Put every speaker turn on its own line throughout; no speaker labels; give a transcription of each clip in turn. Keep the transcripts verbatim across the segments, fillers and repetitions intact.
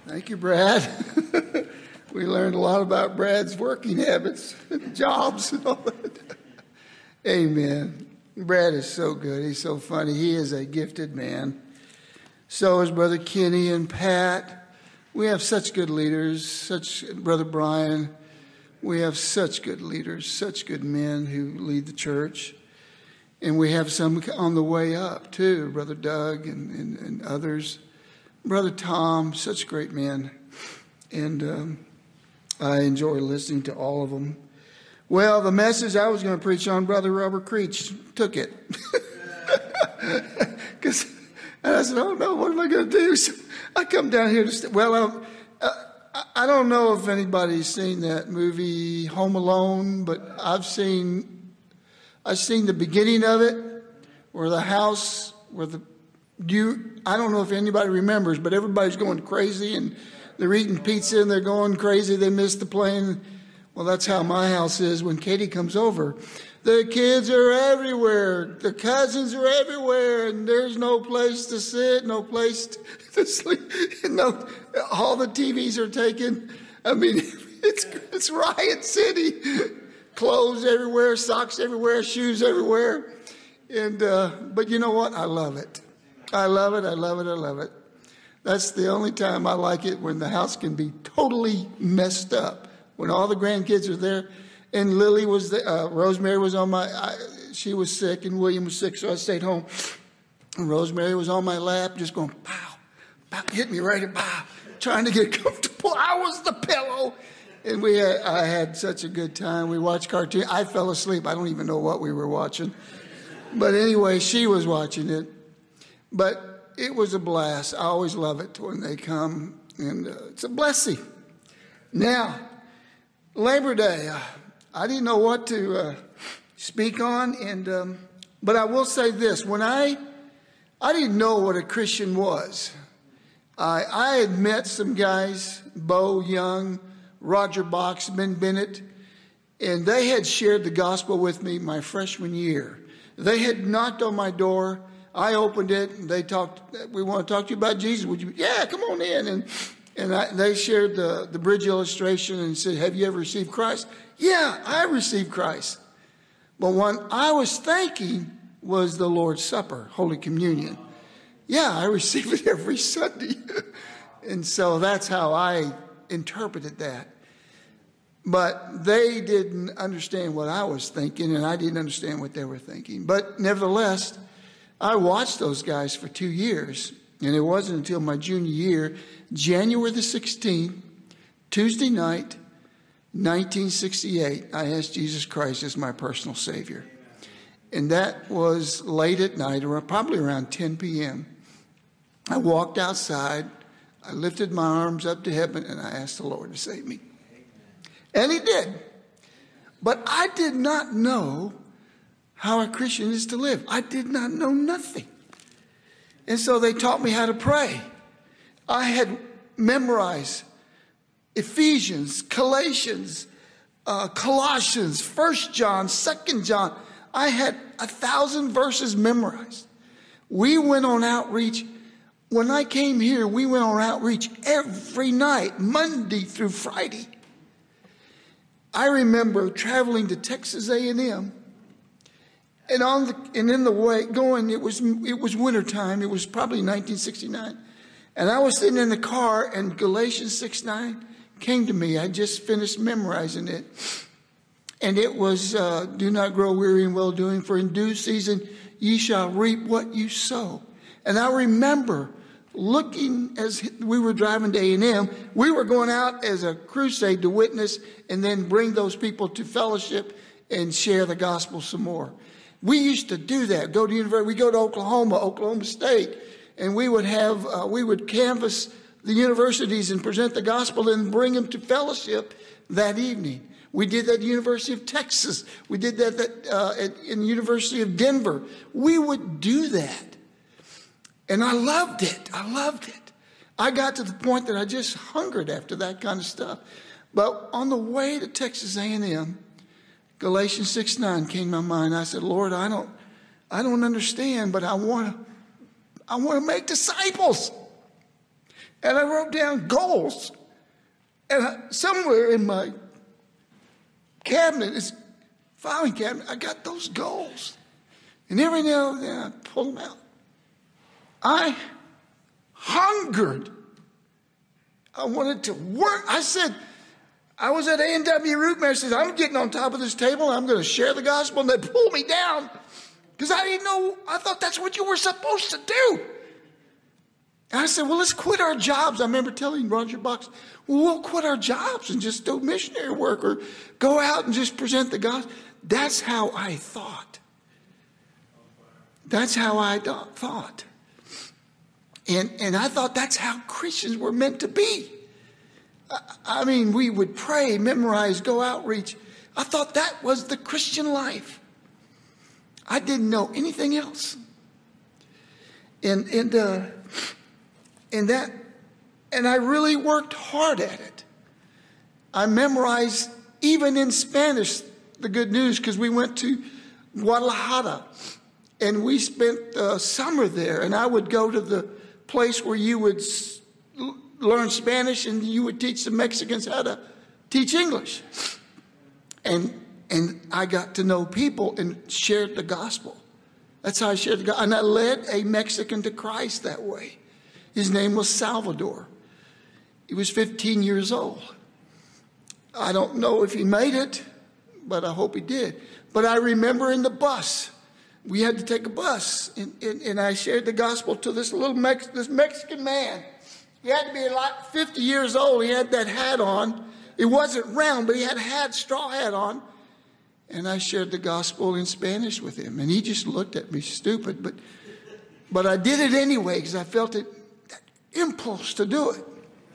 Thank you, Brad. We learned a lot about Brad's working habits, jobs, and all that. Amen. Brad is so good. He's so funny. He is a gifted man. So is Brother Kenny and Pat. We have such good leaders, such Brother Brian. We have such good leaders, such good men who lead the church. And we have some on the way up, too, Brother Doug and, and, and others. Brother Tom, such great men. And um, I enjoy listening to all of them. Well, the message I was going to preach on, Brother Robert Creech took it. Because I said, oh, no, what am I going to do? So I come down here to, st- well, um, uh, I don't know if anybody's seen that movie, Home Alone, but I've seen, I've seen the beginning of it, where the house, where the, you, I don't know if anybody remembers, but everybody's going crazy and they're eating pizza and they're going crazy. They missed the plane. Well, that's how my house is when Katie comes over. The kids are everywhere. The cousins are everywhere. And there's no place to sit, no place to sleep. No, all the T Vs are taken. I mean, it's, it's Riot City. Clothes everywhere, socks everywhere, shoes everywhere. And, uh, but you know what? I love it. I love it. I love it. I love it. That's the only time I like it, when the house can be totally messed up. When all the grandkids are there, and Lily was there, uh, Rosemary was on my, I, she was sick, and William was sick, so I stayed home. And Rosemary was on my lap, just going, pow, pow, hit me right at pow, trying to get comfortable. I was the pillow. And we had, I had such a good time. We watched cartoons. I fell asleep. I don't even know what we were watching. But anyway, she was watching it. But it was a blast. I always love it when they come, and uh, it's a blessing. Now, Labor Day, uh, I didn't know what to uh, speak on, and um, but I will say this: when I I didn't know what a Christian was. I I had met some guys, Bo Young, Roger Box, Ben Bennett, and they had shared the gospel with me my freshman year. They had knocked on my door. I opened it, and they talked. We want to talk to you about Jesus. Would you? Yeah, come on in. And and I, they shared the, the bridge illustration and said, "Have you ever received Christ?" Yeah, I received Christ. But what I was thinking was the Lord's Supper, Holy Communion. Yeah, I receive it every Sunday, and so that's how I interpreted that. But they didn't understand what I was thinking, and I didn't understand what they were thinking. But nevertheless, I watched those guys for two years, and it wasn't until my junior year, January the sixteenth, Tuesday night, nineteen sixty-eight, I asked Jesus Christ as my personal Savior. And that was late at night, or probably around ten p.m. I walked outside, I lifted my arms up to heaven, and I asked the Lord to save me. And He did. But I did not know how a Christian is to live. I did not know nothing. And so they taught me how to pray. I had memorized Ephesians, Galatians, uh, Colossians, First John, Second John. I had a thousand verses memorized. We went on outreach. When I came here, we went on outreach every night, Monday through Friday. I remember traveling to Texas A and M. And on the and in the way going, it was it was wintertime. It was probably nineteen sixty-nine. And I was sitting in the car, and Galatians six nine came to me. I just finished memorizing it. And it was, uh, do not grow weary in well-doing, for in due season ye shall reap what you sow. And I remember looking as we were driving to A and M. We were going out as a crusade to witness and then bring those people to fellowship and share the gospel some more. We used to do that. Go to university. We go to Oklahoma, Oklahoma State, and we would have uh, we would canvass the universities and present the gospel and bring them to fellowship that evening. We did that at the University of Texas. We did that, that uh, at, in the University of Denver. We would do that, and I loved it. I loved it. I got to the point that I just hungered after that kind of stuff. But on the way to Texas A and M, Galatians six nine came to my mind. I said, Lord, I don't, I don't understand, but I want to, I want to make disciples. And I wrote down goals. And I, somewhere in my cabinet, this filing cabinet, I got those goals. And every now and then I pull them out. I hungered. I wanted to work. I said, I was at A and W Rootmare. I said, I'm getting on top of this table. And I'm going to share the gospel. And they pulled me down because I didn't know. I thought that's what you were supposed to do. And I said, well, let's quit our jobs. I remember telling Roger Box, well, we'll quit our jobs and just do missionary work or go out and just present the gospel. That's how I thought. That's how I thought. And, and I thought that's how Christians were meant to be. I mean, we would pray, memorize, go outreach. I thought that was the Christian life. I didn't know anything else. And and uh, and that, and I really worked hard at it. I memorized, even in Spanish, the good news, because we went to Guadalajara, and we spent the summer there. And I would go to the place where you would learn Spanish and you would teach the Mexicans how to teach English. And and I got to know people and shared the gospel. That's how I shared the gospel. And I led a Mexican to Christ that way. His name was Salvador. He was fifteen years old. I don't know if he made it, but I hope he did. But I remember in the bus, we had to take a bus, and, and, and I shared the gospel to this little Mex- this Mexican man. He had to be like fifty years old. He had that hat on. It wasn't round, but he had a hat, straw hat on. And I shared the gospel in Spanish with him. And he just looked at me stupid. But but I did it anyway because I felt it, that impulse to do it.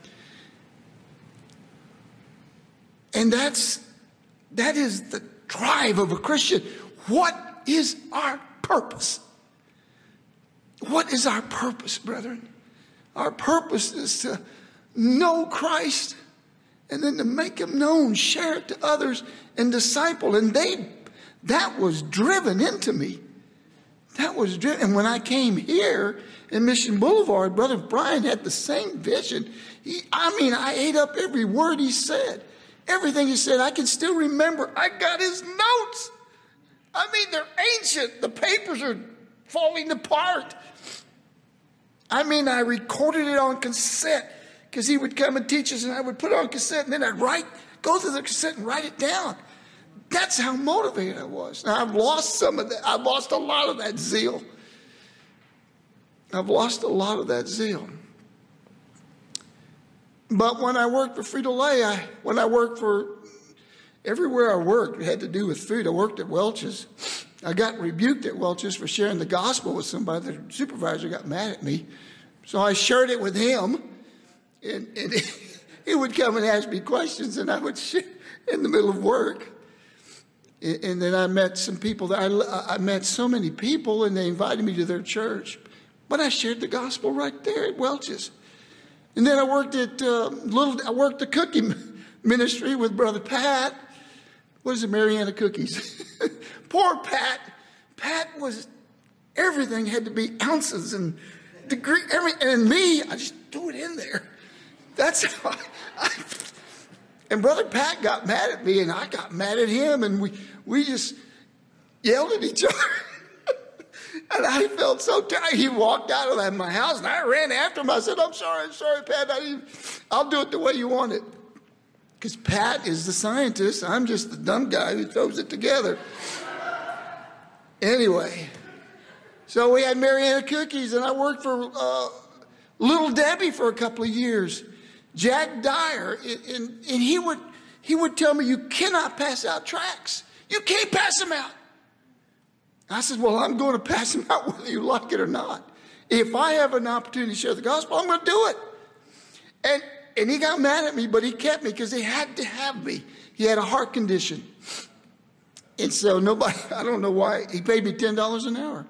And that's that is the drive of a Christian. What is our purpose? What is our purpose, brethren? Our purpose is to know Christ and then to make him known, share it to others, and disciple. And they, that was driven into me. That was driven. And when I came here in Mission Boulevard, Brother Brian had the same vision. He, I mean, I ate up every word he said. Everything he said, I can still remember. I got his notes. I mean, they're ancient. The papers are falling apart. I mean, I recorded it on cassette because he would come and teach us, and I would put it on cassette, and then I'd write, go through the cassette and write it down. That's how motivated I was. Now, I've lost some of that. I've lost a lot of that zeal. I've lost a lot of that zeal. But when I worked for Frito-Lay, I, when I worked for, everywhere I worked, it had to do with food. I worked at Welch's. I got rebuked at Welch's for sharing the gospel with somebody. The supervisor got mad at me. So I shared it with him. And, and he would come and ask me questions, and I would share in the middle of work. And, and then I met some people. That I, I met so many people, and they invited me to their church. But I shared the gospel right there at Welch's. And then I worked at uh, little. I worked the cookie ministry with Brother Pat. What is it, Mariana Cookies? Poor Pat. Pat was, everything had to be ounces and degree. Every, and me, I just threw it in there. That's how I, I, and Brother Pat got mad at me, and I got mad at him, and we, we just yelled at each other. And I felt so tired. He walked out of that, my house, and I ran after him. I said, I'm sorry, I'm sorry, Pat. I didn't, I'll do it the way you want it. Because Pat is the scientist. I'm just the dumb guy who throws it together. Anyway, so we had Mariana Cookies, and I worked for uh, Little Debbie for a couple of years. Jack Dyer, and, and, and he would he would tell me, you cannot pass out tracts. You can't pass them out. I said, well, I'm going to pass them out whether you like it or not. If I have an opportunity to share the gospel, I'm going to do it. And and he got mad at me, but he kept me because he had to have me. He had a heart condition. And so nobody, I don't know why, he paid me ten dollars an hour.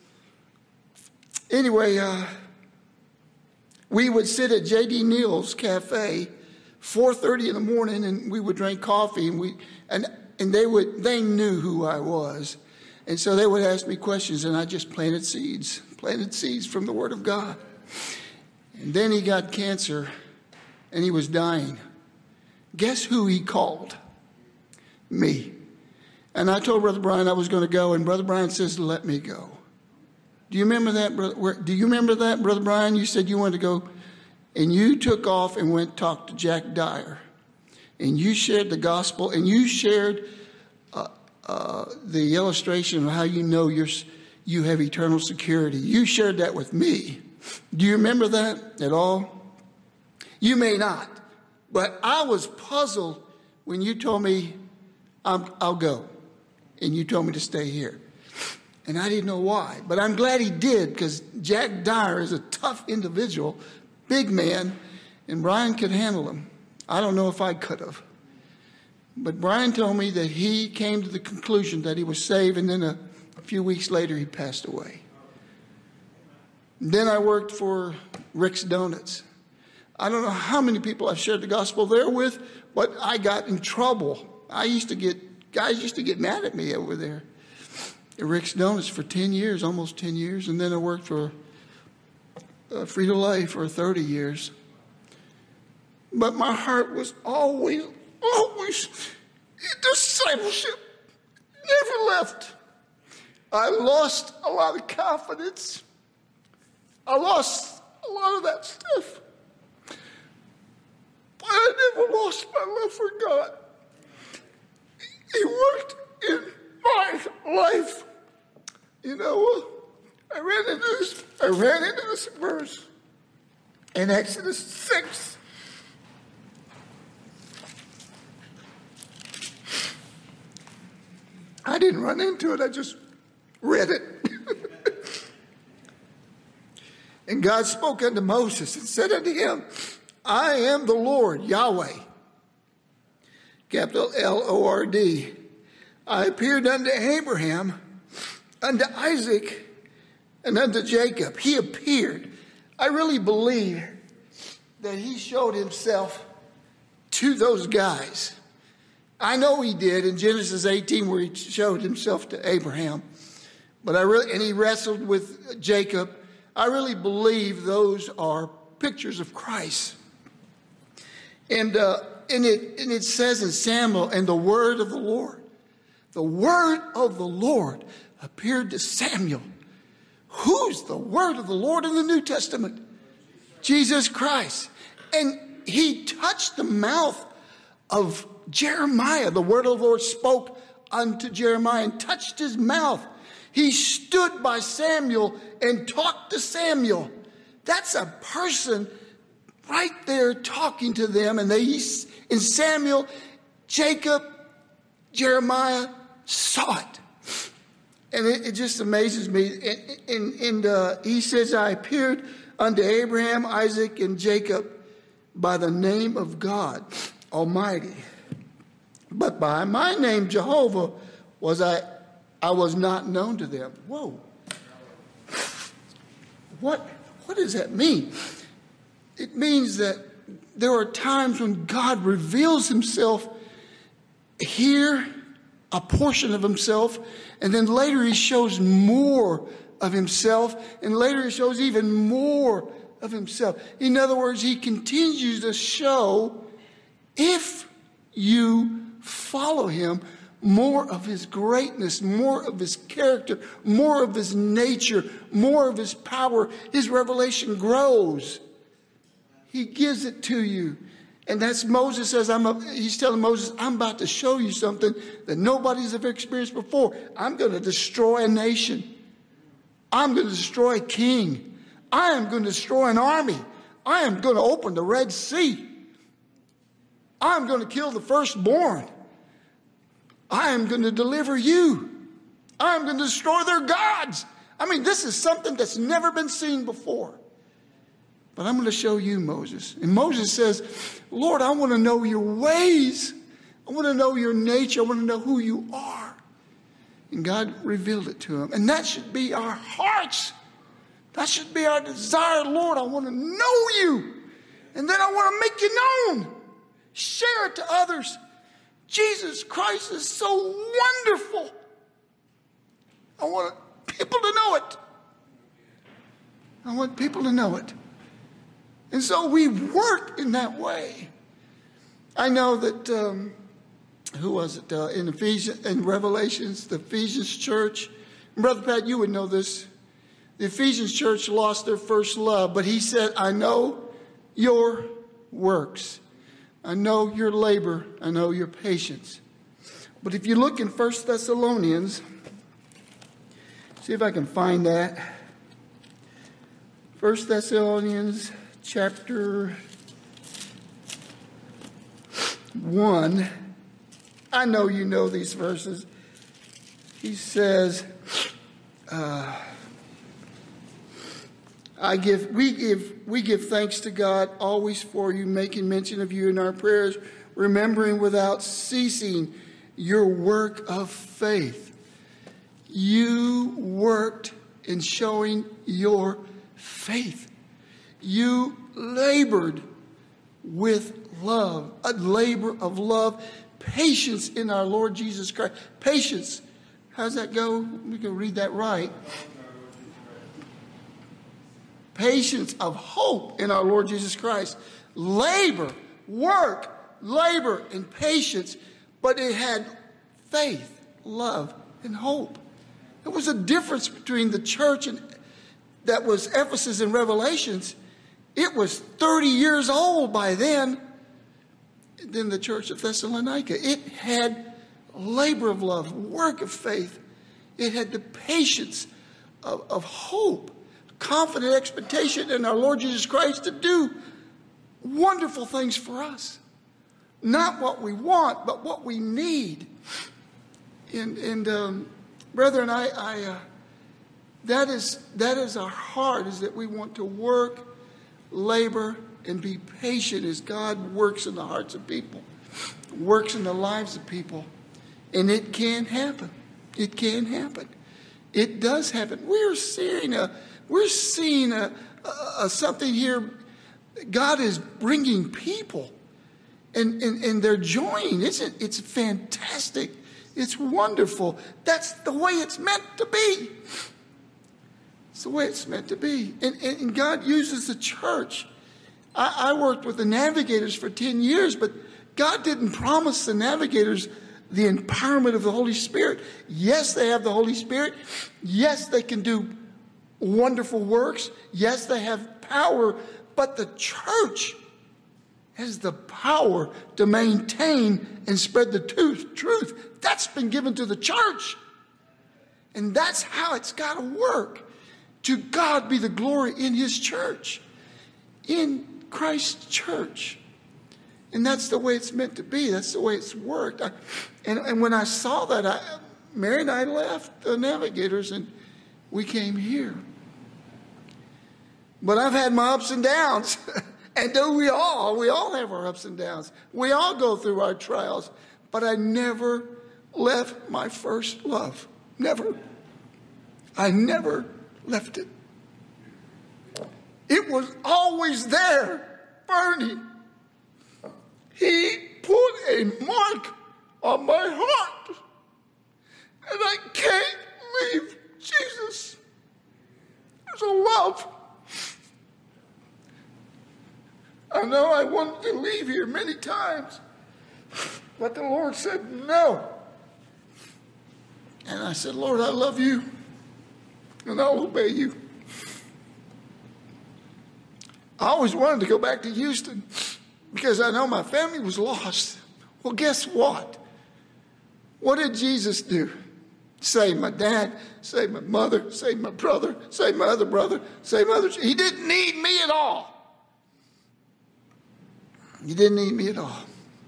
Anyway, uh, we would sit at J D Neal's Cafe, four thirty in the morning, and we would drink coffee, and we and and they would they knew who I was. And so they would ask me questions, and I just planted seeds, planted seeds from the Word of God. And then he got cancer, and he was dying. Guess who he called? Me. And I told Brother Brian I was going to go, and Brother Brian says, let me go. Do you remember that, brother? Do you remember that, Brother Brian? You said you wanted to go, and you took off and went and talked to Jack Dyer, and you shared the gospel, and you shared uh, uh, the illustration of how you know you're, you have eternal security. You shared that with me. Do you remember that at all? You may not, but I was puzzled when you told me, I'm, I'll go, and you told me to stay here. And I didn't know why, but I'm glad he did, because Jack Dyer is a tough individual, big man, and Brian could handle him. I don't know if I could have. But Brian told me that he came to the conclusion that he was saved, and then a, a few weeks later he passed away. Then I worked for Rick's Donuts. I don't know how many people I've shared the gospel there with, but I got in trouble. I used to get, guys used to get mad at me over there at Rick's Donuts for ten years, almost ten years. And then I worked for uh, Frito-Lay for thirty years. But my heart was always, always in discipleship. Never left. I lost a lot of confidence. I lost a lot of that stuff. But I never lost my love for God. He worked in my life. You know, I ran into this, I ran into this verse in Exodus six. I didn't run into it, I just read it. And God spoke unto Moses and said unto him, I am the Lord, Yahweh, capital L O R D. I appeared unto Abraham, unto Isaac, and unto Jacob. He appeared. I really believe that he showed himself to those guys. I know he did in Genesis eighteen, where he showed himself to Abraham. But I really, and he wrestled with Jacob. I really believe those are pictures of Christ. And, uh, and, it, and it says in Samuel, and the word of the Lord, the word of the Lord appeared to Samuel. Who's the word of the Lord in the New Testament? Jesus Christ. And he touched the mouth of Jeremiah. The word of the Lord spoke unto Jeremiah and touched his mouth. He stood by Samuel and talked to Samuel. That's a person right there talking to them. And they, in Samuel, Jacob, Jeremiah saw it. And it, it just amazes me. And, and, and uh, he says, I appeared unto Abraham, Isaac, and Jacob by the name of God Almighty. But by my name, Jehovah, was I, I was not known to them. Whoa. What, what does that mean? It means that there are times when God reveals himself here, a portion of himself, and then later he shows more of himself, and later he shows even more of himself. In other words, he continues to show, if you follow him, more of his greatness, more of his character, more of his nature, more of his power. His revelation grows. He gives it to you. And that's Moses says, I'm a, he's telling Moses, I'm about to show you something that nobody's ever experienced before. I'm going to destroy a nation. I'm going to destroy a king. I am going to destroy an army. I am going to open the Red Sea. I'm going to kill the firstborn. I am going to deliver you. I'm going to destroy their gods. I mean, this is something that's never been seen before. But I'm going to show you, Moses. And Moses says, Lord, I want to know your ways. I want to know your nature. I want to know who you are. And God revealed it to him. And that should be our hearts. That should be our desire. Lord, I want to know you. And then I want to make you known. Share it to others. Jesus Christ is so wonderful. I want people to know it. I want people to know it. And so we work in that way. I know that, um, who was it, uh, in Ephesians, in Revelations, the Ephesians church. And Brother Pat, you would know this. The Ephesians church lost their first love, but he said, I know your works. I know your labor. I know your patience. But if you look in First Thessalonians, see if I can find that. First Thessalonians chapter one. I know you know these verses. He says, uh, I give, we give, we give thanks to God always for you, making mention of you in our prayers, remembering without ceasing your work of faith. You worked in showing your faith. You labored with love, a labor of love, patience in our Lord Jesus Christ. Patience. How's that go? We can read that right. Patience of hope in our Lord Jesus Christ. Labor, work, labor, and patience. But it had faith, love, and hope. There was a difference between the church and that was Ephesus and Revelations. It was thirty years old by then. Then the church of Thessalonica. It had labor of love, work of faith. It had the patience of, of hope, confident expectation in our Lord Jesus Christ to do wonderful things for us. Not what we want, but what we need. And, and um, brethren, I, I uh, that is that is our heart, is that we want to work, labor, and be patient as God works in the hearts of people, works in the lives of people. And it can happen. It can happen. It does happen. We're seeing a, we're seeing a, a, a something here. God is bringing people, and, and, and they're joining. It's, it's fantastic. It's wonderful. That's the way it's meant to be. It's the way it's meant to be. And, and, and God uses the church. I, I worked with the Navigators for ten years, but God didn't promise the Navigators the empowerment of the Holy Spirit. Yes, they have the Holy Spirit. Yes, they can do wonderful works. Yes, they have power. But the church has the power to maintain and spread the truth. That's been given to the church. And that's how it's got to work. To God be the glory in his church. In Christ's church. And that's the way it's meant to be. That's the way it's worked. I, and, and when I saw that, I, Mary and I left the Navigators and we came here. But I've had my ups and downs. And do we all? We all have our ups and downs. We all go through our trials. But I never left my first love. Never. I never left it. It was always there, burning. He put a mark on my heart. And I can't leave Jesus. There's a love. I know I wanted to leave here many times, but the Lord said no. And I said, Lord, I love you, and I'll obey you. I always wanted to go back to Houston because I know my family was lost. Well, guess what? What did Jesus do? Save my dad, save my mother, save my brother, save my other brother, save my other. He didn't need me at all. He didn't need me at all.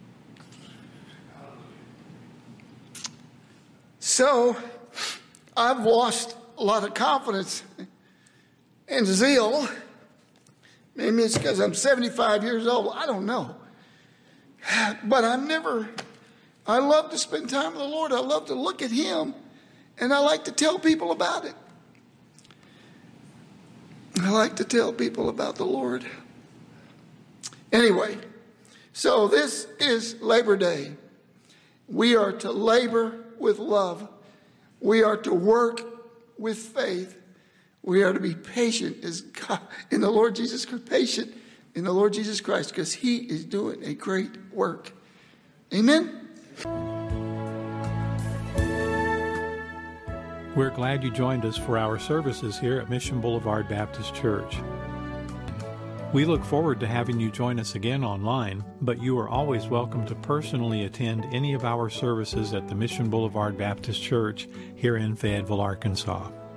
So I've lost a lot of confidence and zeal. Maybe it's because I'm seventy-five years old. I don't know. But I'm never, I love to spend time with the Lord. I love to look at him. And I like to tell people about it. I like to tell people about the Lord. Anyway, so this is Labor Day. We are to labor with love. We are to work with faith. We are to be patient as God, in the Lord Jesus Christ, patient in the Lord Jesus Christ because he is doing a great work. Amen?
We're glad you joined us for our services here at Mission Boulevard Baptist Church. We look forward to having you join us again online, but you are always welcome to personally attend any of our services at the Mission Boulevard Baptist Church here in Fayetteville, Arkansas.